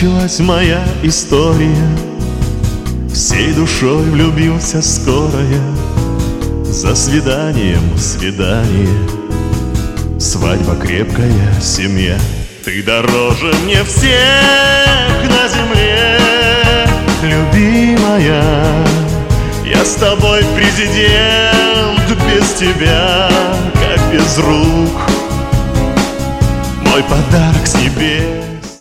началась моя история. Всей душой влюбился скоро я. За свиданием свидание, свадьба крепкая, семья. Ты дороже мне всех на земле, любимая. Я с тобой президент, без тебя, как без рук. Мой подарок с небес.